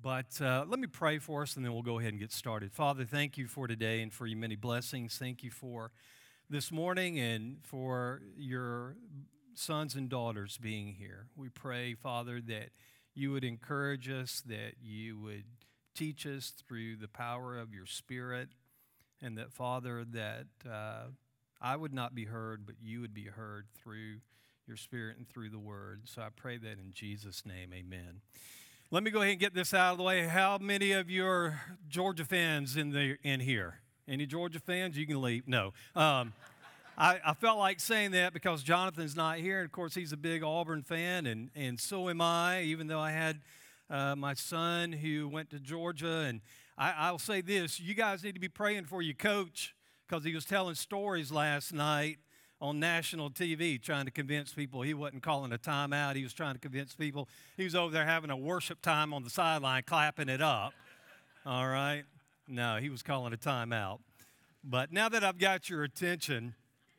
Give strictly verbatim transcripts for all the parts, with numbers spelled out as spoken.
But uh, let me pray for us, and then we'll go ahead and get started. Father, thank you for today and for your many blessings. Thank you for this morning and for your sons and daughters being here. We pray, Father, that you would encourage us, that you would teach us through the power of your Spirit, and that, Father, that uh, I would not be heard, but you would be heard through your Spirit and through the Word. So I pray that in Jesus' name, amen. Let me go ahead and get this out of the way. How many of you are Georgia fans in the in here? Any Georgia fans? You can leave. No. Um, I, I felt like saying that because Jonathan's not here. And, of course, he's a big Auburn fan, and, and so am I, even though I had uh, my son who went to Georgia. And I, I'll say this. You guys need to be praying for your coach because he was telling stories last night on national T V trying to convince people he wasn't calling a timeout. He was trying to convince people he was over there having a worship time on the sideline, clapping it up. All right? No, he was calling a timeout. But now that I've got your attention,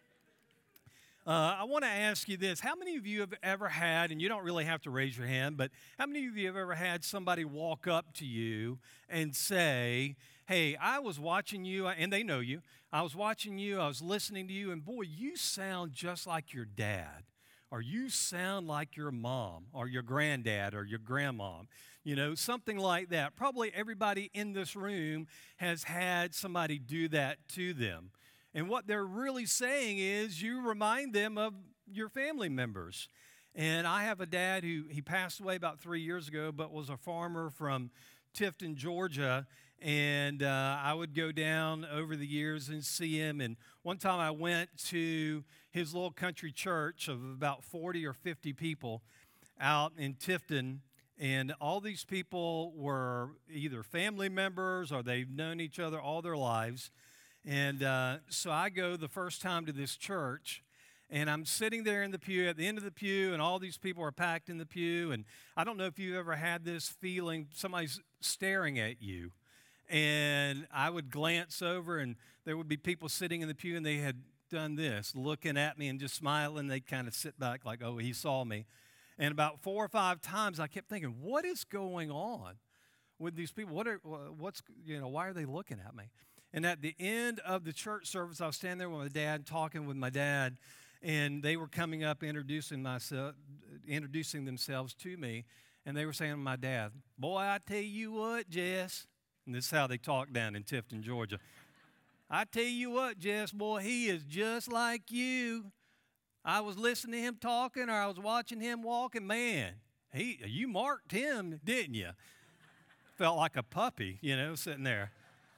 uh, I want to ask you this. How many of you have ever had, and you don't really have to raise your hand, but how many of you have ever had somebody walk up to you and say, hey, I was watching you, and they know you. I was watching you, I was listening to you, and boy, you sound just like your dad, or you sound like your mom, or your granddad, or your grandmom, you know, something like that. Probably everybody in this room has had somebody do that to them. And what they're really saying is you remind them of your family members. And I have a dad who, he passed away about three years ago, but was a farmer from Tifton, Georgia, and uh, I would go down over the years and see him. And one time I went to his little country church of about forty or fifty people out in Tifton, and all these people were either family members or they've known each other all their lives. And uh, so I go the first time to this church, and I'm sitting there in the pew, at the end of the pew, and all these people are packed in the pew. And I don't know if you've ever had this feeling, somebody's staring at you. And I would glance over, and there would be people sitting in the pew, and they had done this, looking at me and just smiling. They'd kind of sit back like, oh, he saw me. And about four or five times, I kept thinking, what is going on with these people? What are, what's, you know, why are they looking at me? And at the end of the church service, I was standing there with my dad, talking with my dad, and they were coming up, introducing myself, introducing themselves to me, and they were saying to my dad, boy, I tell you what, Jess. And this is how they talk down in Tifton, Georgia. I tell you what, Jess, boy, he is just like you. I was listening to him talking, or I was watching him walking. Man, he, you marked him, didn't you? Felt like a puppy, you know, sitting there.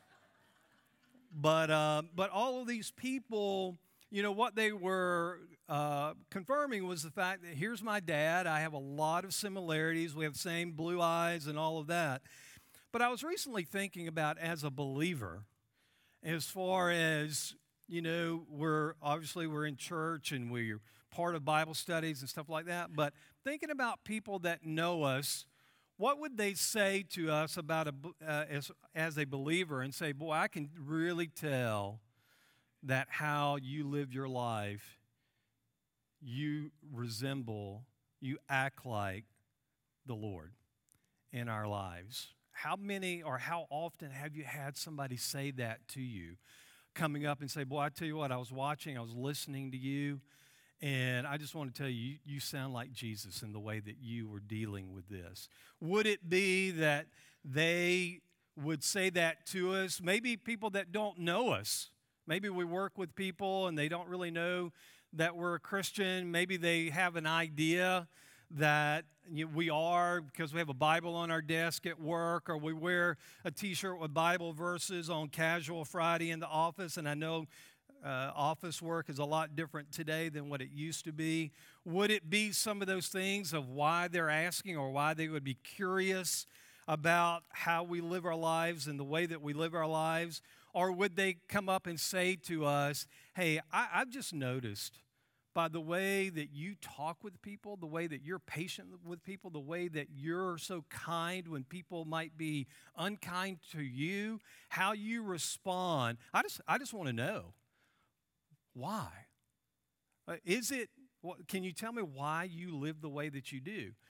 But uh, but all of these people, you know, what they were uh, confirming was the fact that here's my dad. I have a lot of similarities. We have the same blue eyes and all of that. But I was recently thinking about as a believer, as far as, you know, we're obviously we're in church and we're part of Bible studies and stuff like that, but thinking about people that know us, what would they say to us about a, uh, as, as a believer and say, boy, I can really tell that how you live your life, you resemble, you act like the Lord in our lives. How many or how often have you had somebody say that to you, coming up and say, boy, I tell you what, I was watching, I was listening to you, and I just want to tell you, you, you sound like Jesus in the way that you were dealing with this. Would it be that they would say that to us? Maybe people that don't know us. Maybe we work with people and they don't really know that we're a Christian. Maybe they have an idea that we are because we have a Bible on our desk at work, or we wear a T-shirt with Bible verses on casual Friday in the office. And I know uh, office work is a lot different today than what it used to be. Would it be some of those things of why they're asking, or why they would be curious about how we live our lives and the way that we live our lives? Or would they come up and say to us, hey, I, I've just noticed by the way that you talk with people, the way that you're patient with people, the way that you're so kind when people might be unkind to you, how you respond. I just, I just want to know why. Uh, is it, can you tell me why you live the way that you do?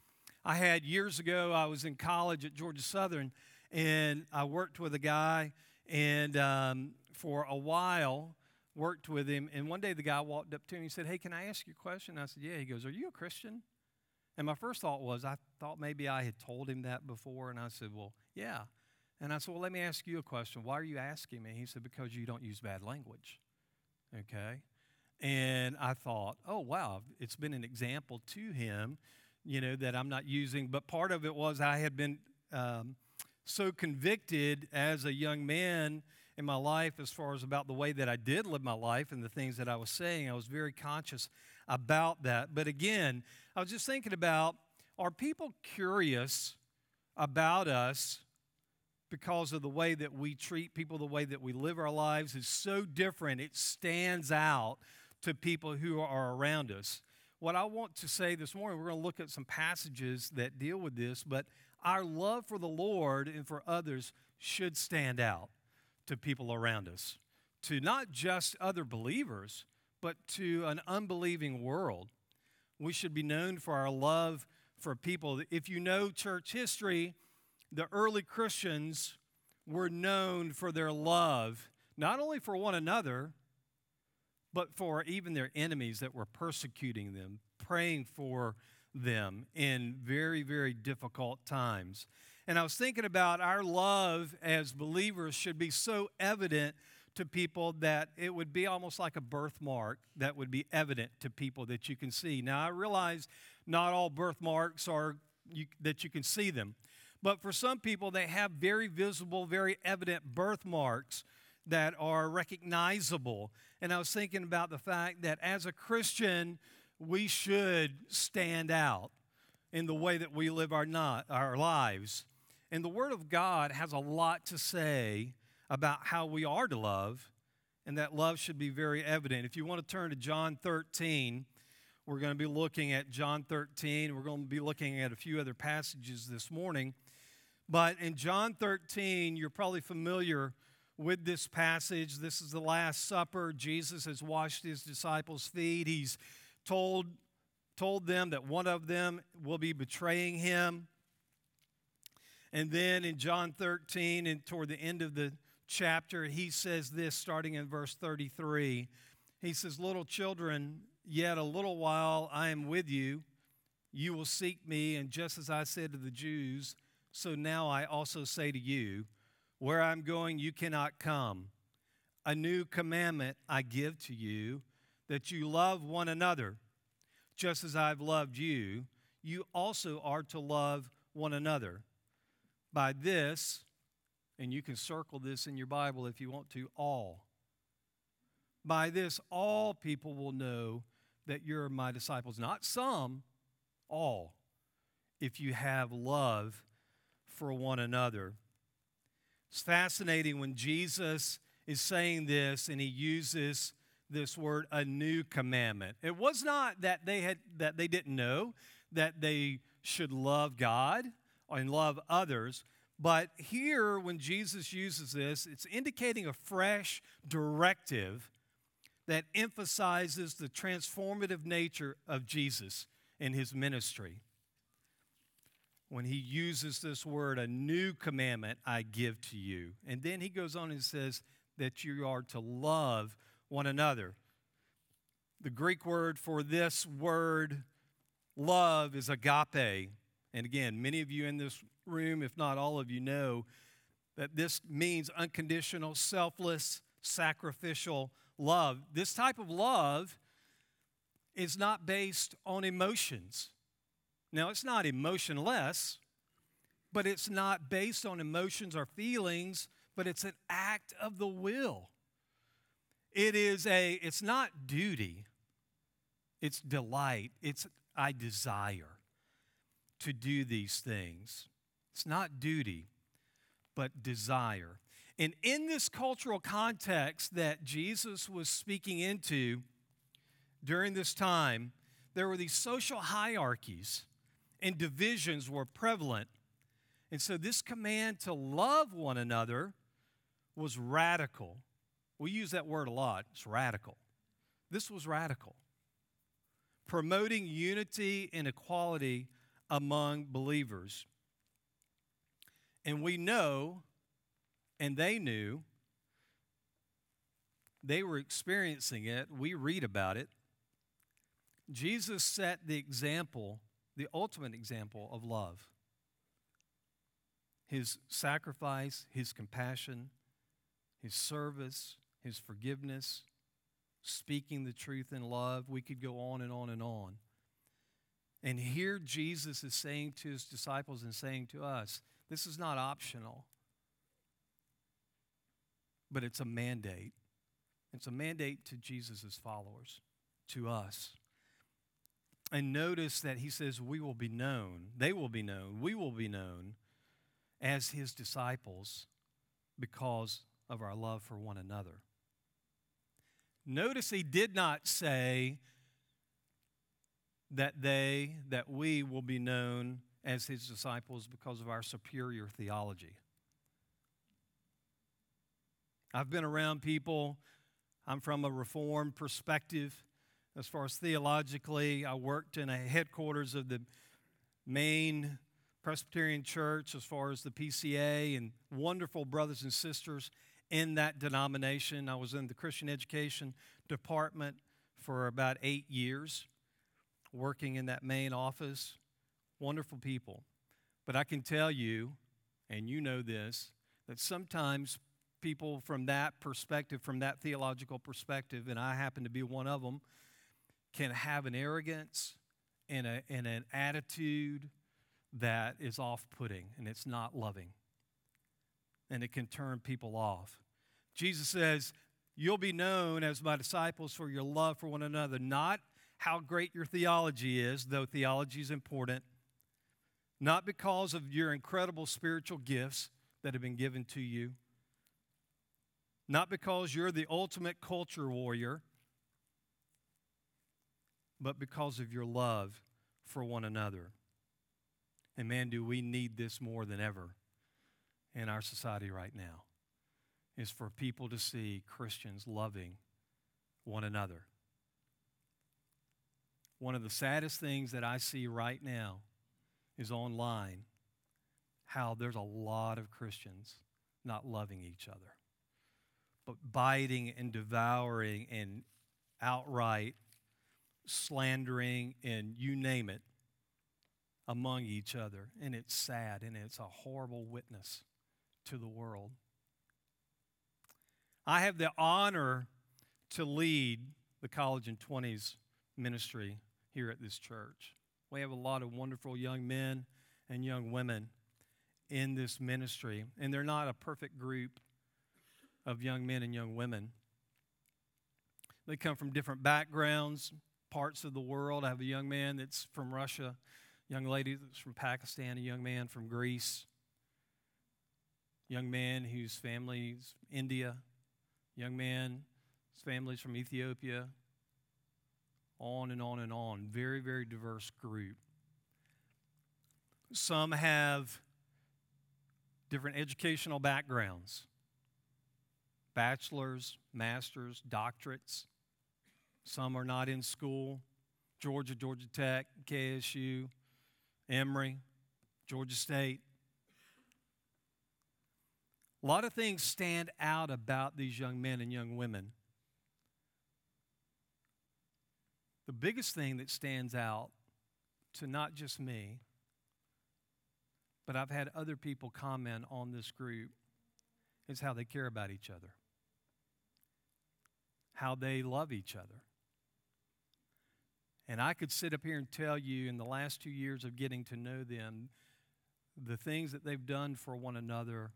I had years ago, I was in college at Georgia Southern, and I worked with a guy, and um, for a while, worked with him. And one day the guy walked up to me and said, "Hey, can I ask you a question?" I said, "Yeah." He goes, "Are you a Christian?" And my first thought was, I thought maybe I had told him that before, and I said, "Well, yeah." And I said, "Well, let me ask you a question. Why are you asking me?" He said, "Because you don't use bad language." Okay? And I thought, oh, wow, it's been an example to him, you know, that I'm not using. But part of it was I had been um, so convicted as a young man in my life as far as about the way that I did live my life and the things that I was saying. I was very conscious about that. But again, I was just thinking about, are people curious about us because of the way that we treat people, the way that we live our lives is so different. It stands out to people who are around us. What I want to say this morning, we're going to look at some passages that deal with this, but our love for the Lord and for others should stand out to people around us, to not just other believers, but to an unbelieving world. We should be known for our love for people. If you know church history, the early Christians were known for their love, not only for one another, but for even their enemies that were persecuting them, praying for them in very, very difficult times. And I was thinking about our love as believers should be so evident to people that it would be almost like a birthmark that would be evident to people that you can see. Now, I realize not all birthmarks are you, that you can see them. But for some people, they have very visible, very evident birthmarks that are recognizable. And I was thinking about the fact that as a Christian, we should stand out in the way that we live our, not, our lives. And the Word of God has a lot to say about how we are to love, and that love should be very evident. If you want to turn to John thirteen, we're going to be looking at John thirteen. We're going to be looking at a few other passages this morning. But in John thirteen, you're probably familiar with this passage. This is the Last Supper. Jesus has washed his disciples' feet. He's told, told them that one of them will be betraying him. And then in John thirteen, and toward the end of the chapter, he says this, starting in verse thirty-three. He says, "Little children, yet a little while I am with you. You will seek me, and just as I said to the Jews, so now I also say to you, where I'm going, you cannot come. A new commandment I give to you, that you love one another. Just as I've loved you, you also are to love one another. By this," and you can circle this in your Bible if you want to, all. "By this, all people will know that you're my disciples." Not some, all. "If you have love for one another." It's fascinating when Jesus is saying this and he uses this word, a new commandment. It was not that they had that they didn't know that they should love God and love others, but here when Jesus uses this, it's indicating a fresh directive that emphasizes the transformative nature of Jesus in his ministry. When he uses this word, a new commandment I give to you. And then he goes on and says that you are to love one another. The Greek word for this word, love, is agape. And again, many of you in this room, if not all of you, know that this means unconditional, selfless, sacrificial love. This type of love is not based on emotions. Now, it's not emotionless, but it's not based on emotions or feelings, but it's an act of the will. It is a, it's not duty, it's delight. It's, I desire to do these things. It's not duty, but desire. And in this cultural context that Jesus was speaking into during this time, there were these social hierarchies and divisions were prevalent. And so this command to love one another was radical. We use that word a lot. It's radical. This was radical. Promoting unity and equality among believers. And we know, and they knew, they were experiencing it. We read about it. Jesus set the example, the ultimate example of love. His sacrifice, his compassion, his service, his forgiveness, speaking the truth in love. We could go on and on and on. And here Jesus is saying to his disciples and saying to us, this is not optional, but it's a mandate. It's a mandate to Jesus' followers, to us. And notice that he says we will be known, they will be known, we will be known as his disciples because of our love for one another. Notice he did not say that they, that we will be known as his disciples because of our superior theology. I've been around people, I'm from a Reformed perspective. As far as theologically, I worked in a headquarters of the main Presbyterian Church as far as the P C A, and wonderful brothers and sisters in that denomination. I was in the Christian education department for about eight years, working in that main office. Wonderful people. But I can tell you, and you know this, that sometimes people from that perspective, from that theological perspective, and I happen to be one of them, can have an arrogance and, a, and an attitude that is off-putting, and it's not loving. And it can turn people off. Jesus says, you'll be known as my disciples for your love for one another, not how great your theology is, though theology is important, not because of your incredible spiritual gifts that have been given to you, not because you're the ultimate culture warrior, but because of your love for one another. And man, do we need this more than ever in our society right now, is for people to see Christians loving one another. One of the saddest things that I see right now is online, how there's a lot of Christians not loving each other, but biting and devouring and outright slandering and you name it among each other. And it's sad, and it's a horrible witness to the world. I have the honor to lead the College in twenties ministry here at this church. We have a lot of wonderful young men and young women in this ministry, and they're not a perfect group of young men and young women. They come from different backgrounds, parts of the world. I have a young man that's from Russia, a young lady that's from Pakistan, a young man from Greece, a young man whose family is India, a young man whose family is from Ethiopia, on and on and on. Very, very diverse group. Some have different educational backgrounds, bachelor's, master's, doctorates. Some are not in school. Georgia, Georgia Tech, K S U, Emory, Georgia State. A lot of things stand out about these young men and young women. The biggest thing that stands out to not just me, but I've had other people comment on this group, is how they care about each other, how they love each other. And I could sit up here and tell you in the last two years of getting to know them, the things that they've done for one another,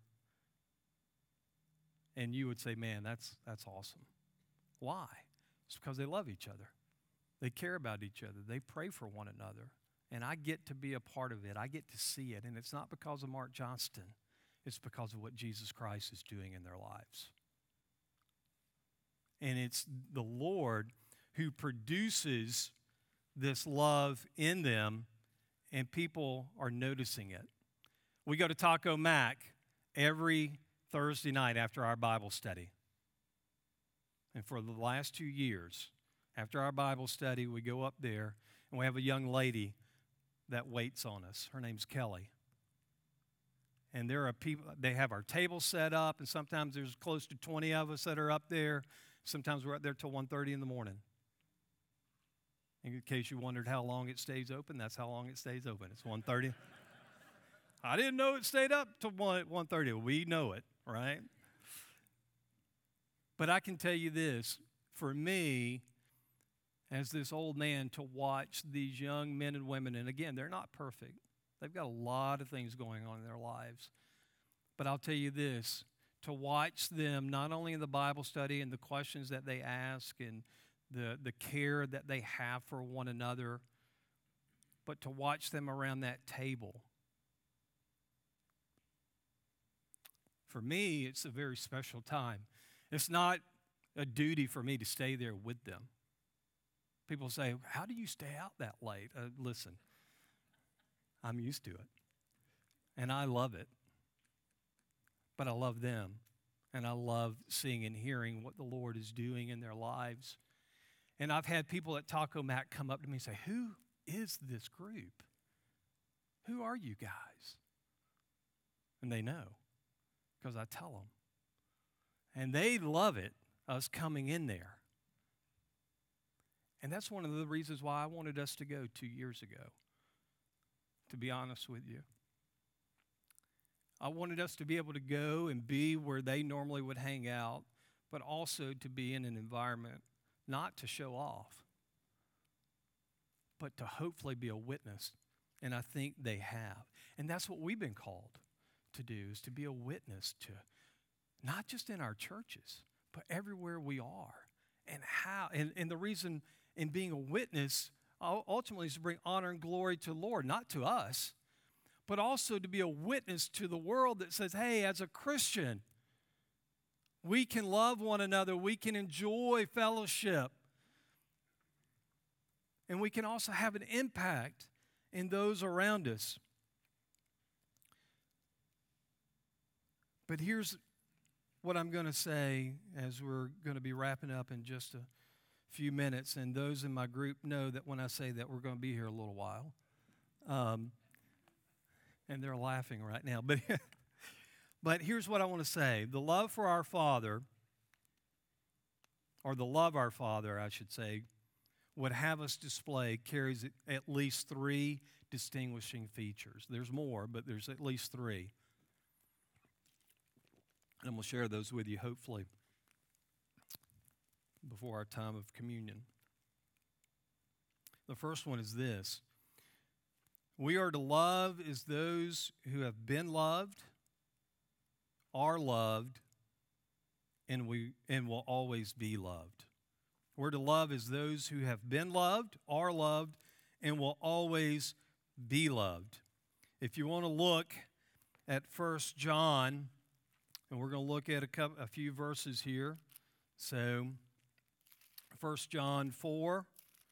and you would say, man, that's that's awesome. Why? It's because they love each other. They care about each other. They pray for one another. And I get to be a part of it. I get to see it. And it's not because of Mark Johnston. It's because of what Jesus Christ is doing in their lives. And it's the Lord who produces this love in them, and people are noticing it. We go to Taco Mac every Thursday night after our Bible study. And for the last two years, after our Bible study, we go up there, and we have a young lady that waits on us. Her name's Kelly. And there are people, they have our table set up, and sometimes there's close to twenty of us that are up there. Sometimes we're up there till one thirty in the morning. In case you wondered how long it stays open, that's how long it stays open. It's one thirty. I didn't know it stayed up till one thirty. We know it, right? But I can tell you this, for me, as this old man, to watch these young men and women, and again, they're not perfect. They've got a lot of things going on in their lives. But I'll tell you this, to watch them not only in the Bible study and the questions that they ask and the, the care that they have for one another, but to watch them around that table. For me, it's a very special time. It's not a duty for me to stay there with them. People say, how do you stay out that late? Uh, listen, I'm used to it, and I love it. But I love them, and I love seeing and hearing what the Lord is doing in their lives. And I've had people at Taco Mac come up to me and say, who is this group? Who are you guys? And they know, because I tell them. And they love it, us coming in there. And that's one of the reasons why I wanted us to go two years ago, to be honest with you. I wanted us to be able to go and be where they normally would hang out, but also to be in an environment not to show off, but to hopefully be a witness. And I think they have. And that's what we've been called to do, is to be a witness to, not just in our churches, but everywhere we are. And how, and, and the reason in being a witness ultimately is to bring honor and glory to the Lord, not to us, but also to be a witness to the world that says, hey, as a Christian, we can love one another, we can enjoy fellowship, and we can also have an impact in those around us. But here's what I'm going to say as we're going to be wrapping up in just a few minutes, and those in my group know that when I say that, we're going to be here a little while. Um, and they're laughing right now. But, but here's what I want to say. The love for our Father, or the love our Father, I should say, would have us display carries at least three distinguishing features. There's more, but there's at least three. And we'll share those with you, hopefully, before our time of communion. The first one is this. We are to love as those who have been loved, are loved, and we and will always be loved. We're to love as those who have been loved, are loved, and will always be loved. If you want to look at First John, and we're going to look at a, couple, a few verses here. So, First John four.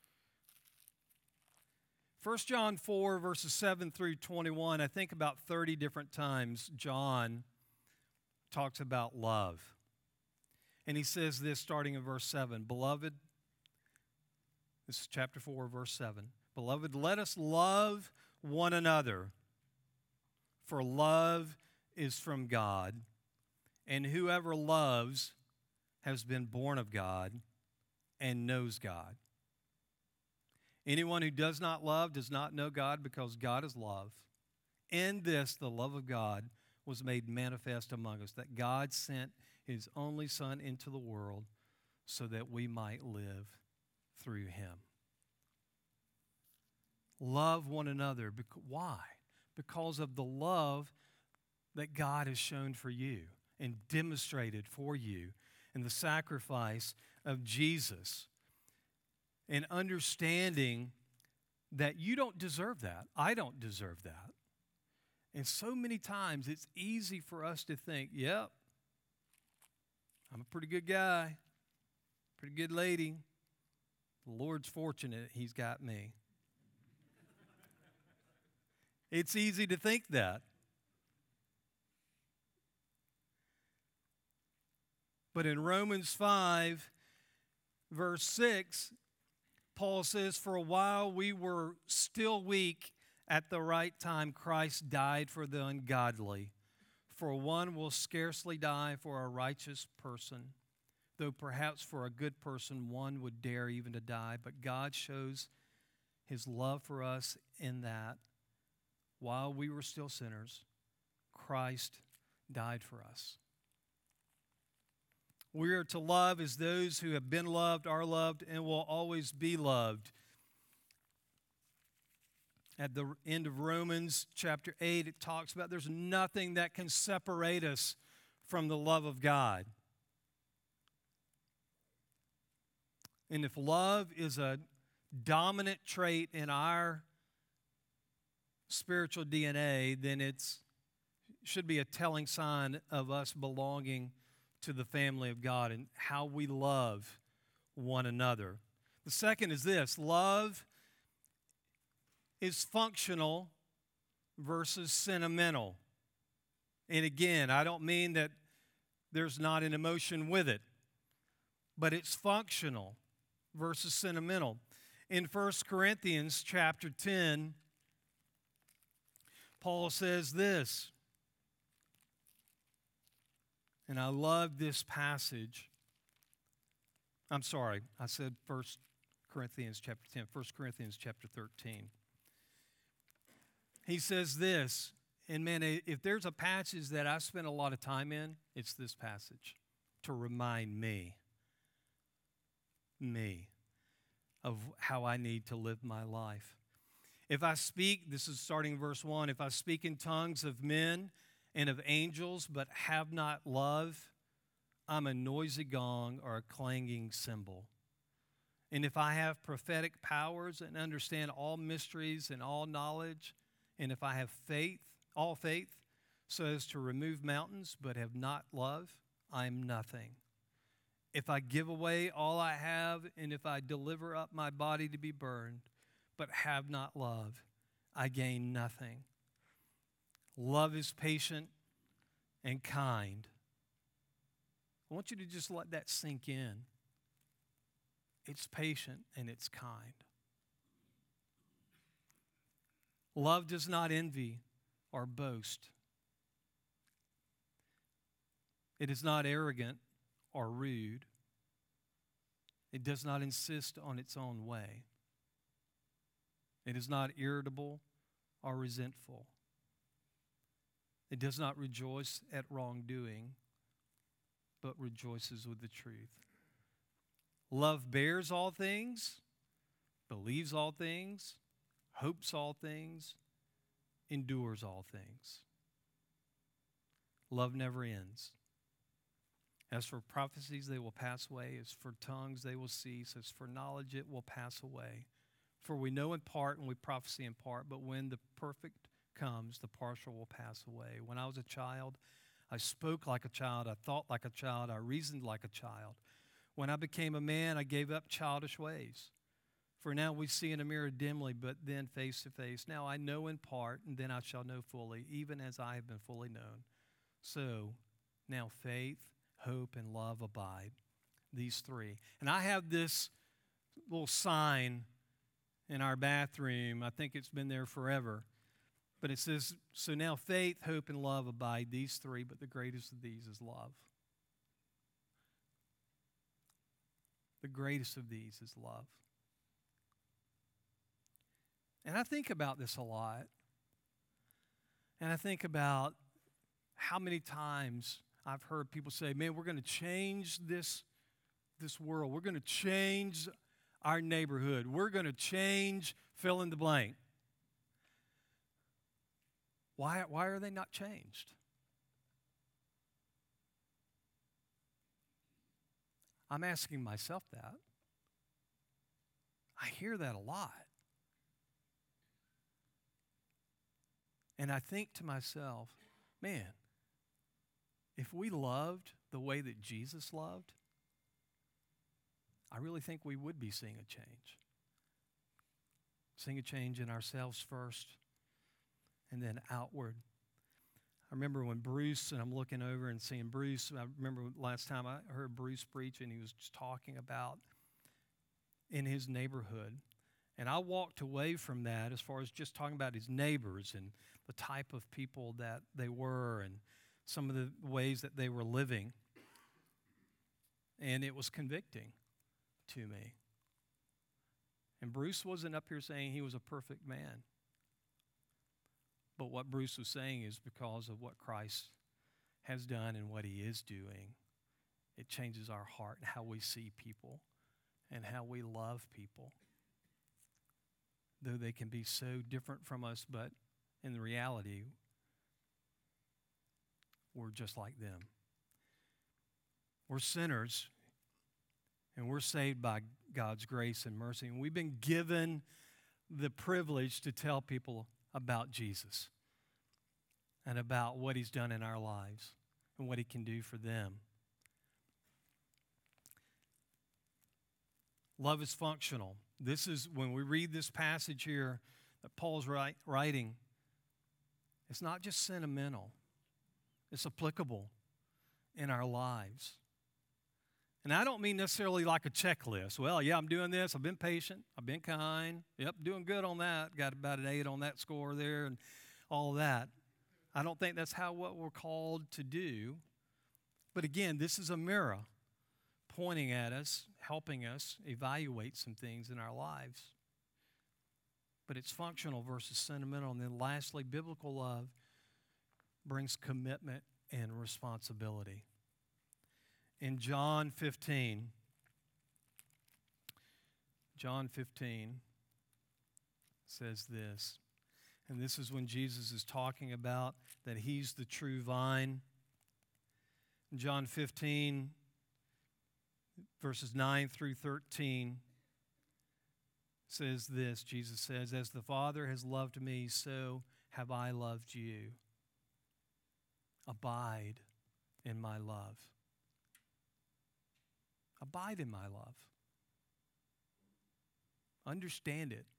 First John four, verses seven through twenty-one, I think about thirty different times John talks about love. And he says this starting in verse seven, Beloved, this is chapter four, verse seven. Beloved, let us love one another, for love is from God. And whoever loves has been born of God and knows God. Anyone who does not love does not know God, because God is love. In this, the love of God was made manifest among us, that God sent his only Son into the world so that we might live through him. Love one another. Why? Because of the love that God has shown for you and demonstrated for you in the sacrifice of Jesus. And understanding that you don't deserve that. I don't deserve that. And so many times it's easy for us to think, yep, I'm a pretty good guy, pretty good lady. The Lord's fortunate he's got me. It's easy to think that. But in Romans five, verse six, Paul says, For a while we were still weak, At the right time, Christ died for the ungodly. For one will scarcely die for a righteous person, though perhaps for a good person one would dare even to die. But God shows his love for us in that while we were still sinners, Christ died for us. We are to love as those who have been loved, are loved, and will always be loved. At the end of Romans chapter eight, it talks about there's nothing that can separate us from the love of God. And if love is a dominant trait in our spiritual D N A, then it should be a telling sign of us belonging to the family of God and how we love one another. The second is this: love is functional versus sentimental. And again, I don't mean that there's not an emotion with it, but it's functional versus sentimental. In First Corinthians chapter ten, Paul says this, and I love this passage. I'm sorry, I said First Corinthians chapter ten, First Corinthians chapter thirteen. He says this, and man, if there's a passage that I spent a lot of time in, it's this passage to remind me, me, of how I need to live my life. If I speak, this is starting verse one, if I speak in tongues of men and of angels, but have not love, I'm a noisy gong or a clanging cymbal. And if I have prophetic powers and understand all mysteries and all knowledge, and if I have faith, all faith, so as to remove mountains, but have not love, I am nothing. If I give away all I have, and if I deliver up my body to be burned, but have not love, I gain nothing. Love is patient and kind. I want you to just let that sink in. It's patient and it's kind. Love does not envy or boast. It is not arrogant or rude. It does not insist on its own way. It is not irritable or resentful. It does not rejoice at wrongdoing, but rejoices with the truth. Love bears all things, believes all things, hopes all things, endures all things. Love never ends. As for prophecies, they will pass away. As for tongues, they will cease. As for knowledge, it will pass away. For we know in part and we prophesy in part, but when the perfect comes, the partial will pass away. When I was a child, I spoke like a child. I thought like a child. I reasoned like a child. When I became a man, I gave up childish ways. For now we see in a mirror dimly, but then face to face. Now I know in part, and then I shall know fully, even as I have been fully known. So now faith, hope, and love abide, these three. And I have this little sign in our bathroom. I think it's been there forever. But it says, so now faith, hope, and love abide, these three, but the greatest of these is love. The greatest of these is love. And I think about this a lot. And I think about how many times I've heard people say, man, we're going to change this, this world. We're going to change our neighborhood. We're going to change fill in the blank. Why, why are they not changed? I'm asking myself that. I hear that a lot. And I think to myself, man, if we loved the way that Jesus loved, I really think we would be seeing a change. Seeing a change in ourselves first, and then outward. I remember when Bruce, and I'm looking over and seeing Bruce, I remember last time I heard Bruce preach, and he was just talking about in his neighborhood And I walked away from that as far as just talking about his neighbors and the type of people that they were and some of the ways that they were living. And it was convicting to me. And Bruce wasn't up here saying he was a perfect man. But what Bruce was saying is because of what Christ has done and what he is doing, it changes our heart and how we see people and how we love people. Though they can be so different from us, but in reality, we're just like them. We're sinners, and we're saved by God's grace and mercy. And we've been given the privilege to tell people about Jesus and about what he's done in our lives and what he can do for them. Love is functional. This is, when we read this passage here that Paul's write, writing, it's not just sentimental. It's applicable in our lives. And I don't mean necessarily like a checklist. Well, yeah, I'm doing this. I've been patient. I've been kind. Yep, doing good on that. Got about an eight on that score there and all that. I don't think that's how what we're called to do. But again, this is a mirror pointing at us, helping us evaluate some things in our lives. But it's functional versus sentimental. And then lastly, biblical love brings commitment and responsibility. In John fifteen, John fifteen says this, and this is when Jesus is talking about that he's the true vine. In John fifteen, verses nine through thirteen says this, Jesus says, "As the Father has loved me, so have I loved you. Abide in my love." Abide in my love. Understand it.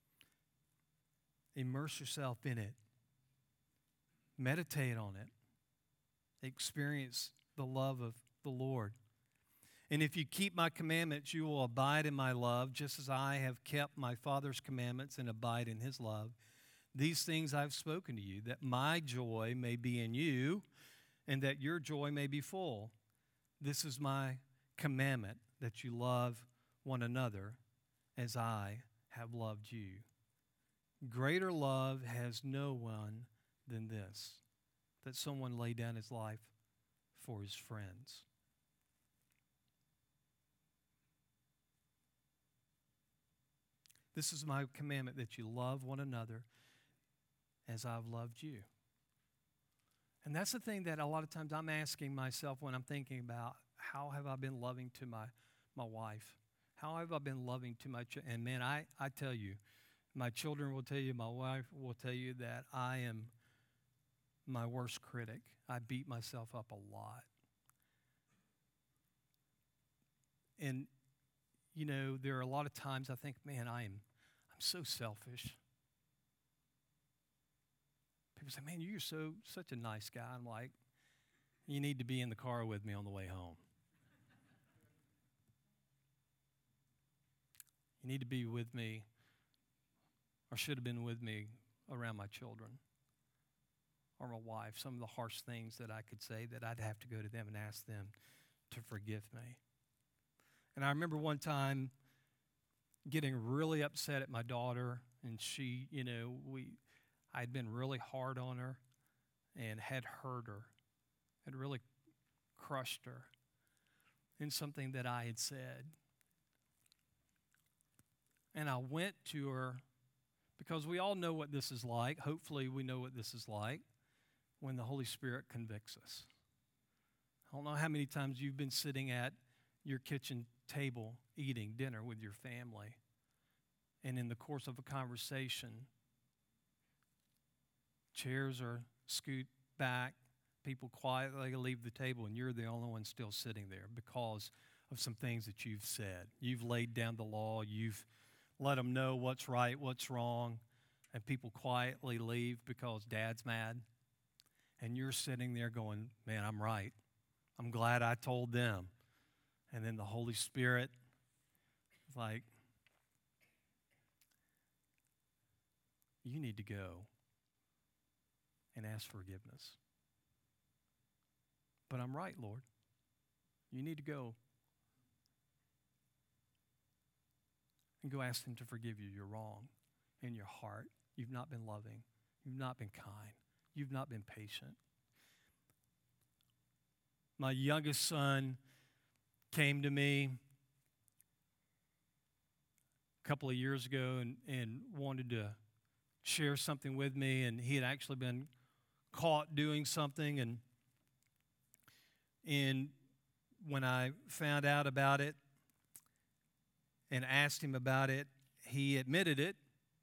Immerse yourself in it. Meditate on it. Experience the love of the Lord. "And if you keep my commandments, you will abide in my love, just as I have kept my Father's commandments and abide in his love. These things I've spoken to you, that my joy may be in you, and that your joy may be full. This is my commandment, that you love one another as I have loved you. Greater love has no one than this, that someone lay down his life for his friends." This is my commandment, that you love one another as I've loved you. And that's the thing that a lot of times I'm asking myself when I'm thinking about how have I been loving to my, my wife? How have I been loving to my children? And man, I, I tell you, my children will tell you, my wife will tell you that I am my worst critic. I beat myself up a lot. And, you know, there are a lot of times I think, man, I am I'm so selfish. People say, man, you're so such a nice guy. I'm like, you need to be in the car with me on the way home. You need to be with me, or should have been with me around my children or my wife. Some of the harsh things that I could say that I'd have to go to them and ask them to forgive me. And I remember one time getting really upset at my daughter, and she, you know, we, I'd been really hard on her and had hurt her, had really crushed her in something that I had said. And I went to her because we all know what this is like. Hopefully we know what this is like when the Holy Spirit convicts us. I don't know how many times you've been sitting at your kitchen table eating dinner with your family, and in the course of a conversation, chairs are scoot back, people quietly leave the table, and you're the only one still sitting there because of some things that you've said. You've laid down the law, you've let them know what's right, what's wrong, and people quietly leave because dad's mad. And you're sitting there going, man, I'm right. I'm glad I told them. And then the Holy Spirit is like, you need to go and ask forgiveness. But I'm right, Lord. You need to go and go ask him to forgive you. You're wrong in your heart. You've not been loving. You've not been kind. You've not been patient. My youngest son came to me a couple of years ago and, and wanted to share something with me, and he had actually been caught doing something, and and when I found out about it and asked him about it, he admitted it.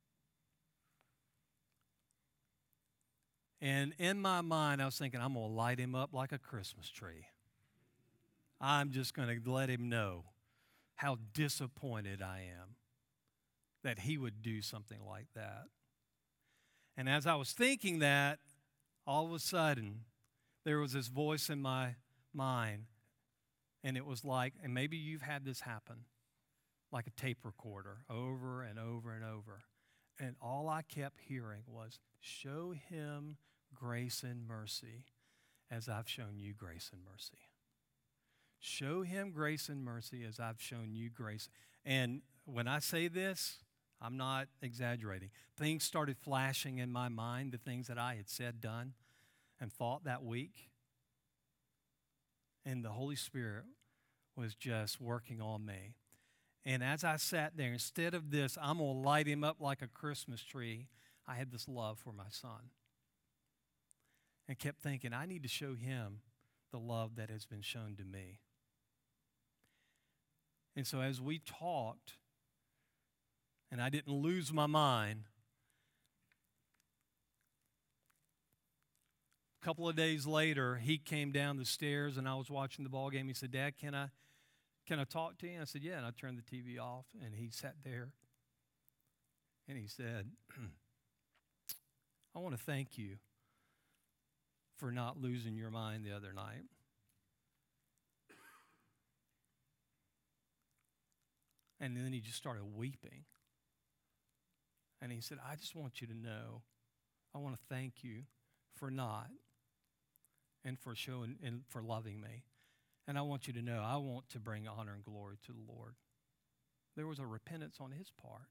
And in my mind, I was thinking, I'm going to light him up like a Christmas tree. I'm just going to let him know how disappointed I am that he would do something like that. And as I was thinking that, all of a sudden, there was this voice in my mind, and it was like, and maybe you've had this happen, like a tape recorder over and over and over. And all I kept hearing was, show him grace and mercy as I've shown you grace and mercy. Show him grace and mercy as I've shown you grace. And when I say this, I'm not exaggerating. Things started flashing in my mind, the things that I had said, done, and thought that week. And the Holy Spirit was just working on me. And as I sat there, instead of this, I'm going to light him up like a Christmas tree, I had this love for my son. And kept thinking, I need to show him the love that has been shown to me. And so as we talked, and I didn't lose my mind, a couple of days later, he came down the stairs, and I was watching the ball game. He said, Dad, can I, can I talk to you? And I said, yeah. And I turned the T V off, and he sat there, and he said, I want to thank you for not losing your mind the other night. And then he just started weeping. And he said, I just want you to know, I want to thank you for not, and for showing, and for loving me. And I want you to know, I want to bring honor and glory to the Lord. There was a repentance on his part.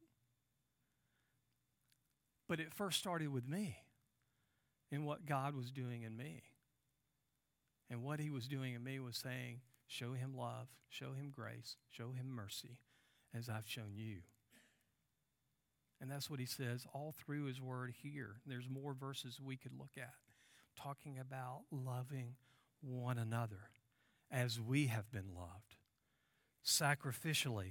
But it first started with me and what God was doing in me. And what he was doing in me was saying, show him love, show him grace, show him mercy as I've shown you. And that's what he says all through his word here. There's more verses we could look at talking about loving one another as we have been loved, sacrificially.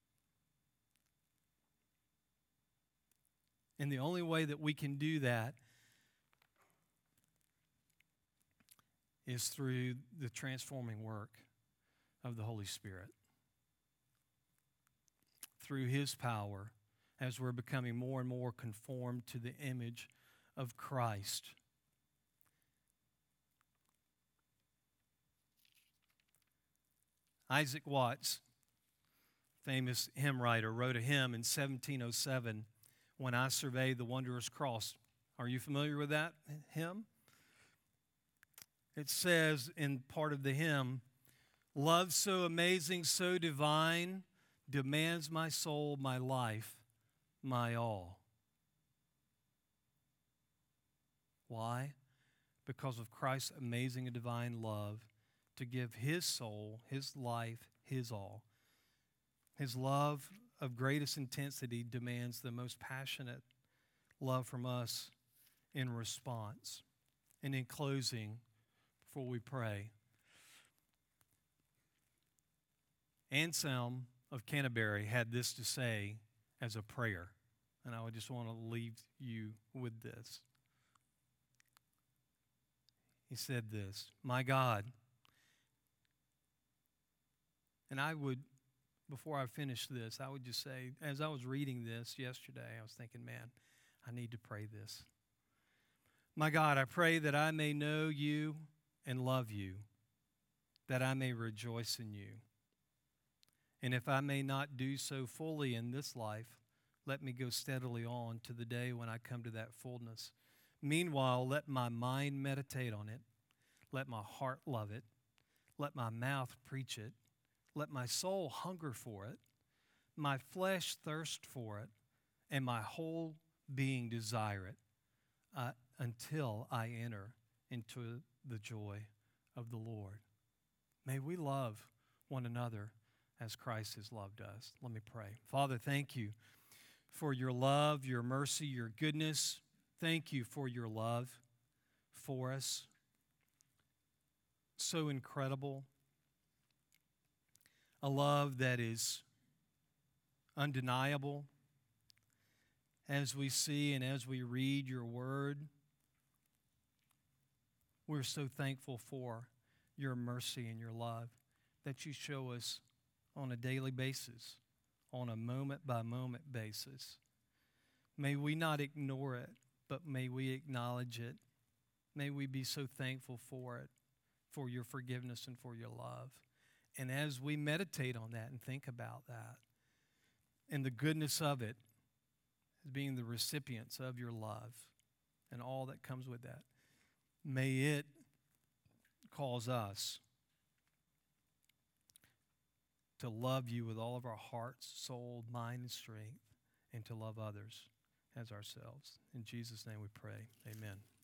And the only way that we can do that is through the transforming work of the Holy Spirit. Through his power, as we're becoming more and more conformed to the image of Christ. Isaac Watts, famous hymn writer, wrote a hymn in seventeen oh seven, When I Survey the Wondrous Cross. Are you familiar with that hymn? It says in part of the hymn, love so amazing, so divine, demands my soul, my life, my all. Why? Because of Christ's amazing and divine love to give his soul, his life, his all. His love of greatest intensity demands the most passionate love from us in response. And in closing, before we pray, Anselm of Canterbury had this to say as a prayer, and I would just want to leave you with this. He said this, my God, and I would, before I finish this, I would just say, as I was reading this yesterday, I was thinking, man, I need to pray this. My God, I pray that I may know you and love you, that I may rejoice in you. And if I may not do so fully in this life, Let me go steadily on to the day when I come to that fullness. Meanwhile, let my mind meditate on it. Let my heart love it. Let my mouth preach it. Let my soul hunger for it. My flesh thirst for it. And my whole being desire it uh, until I enter into the joy of the Lord. May we love one another as Christ has loved us. Let me pray. Father, thank you for your love, your mercy, your goodness. Thank you for your love for us. So incredible. A love that is undeniable. As we see and as we read your word, we're so thankful for your mercy and your love that you show us on a daily basis, on a moment-by-moment basis. May we not ignore it, but may we acknowledge it. May we be so thankful for it, for your forgiveness and for your love. And as we meditate on that and think about that and the goodness of it, as being the recipients of your love and all that comes with that, may it cause us to love you with all of our hearts, soul, mind, and strength, and to love others as ourselves. In Jesus' name we pray. Amen.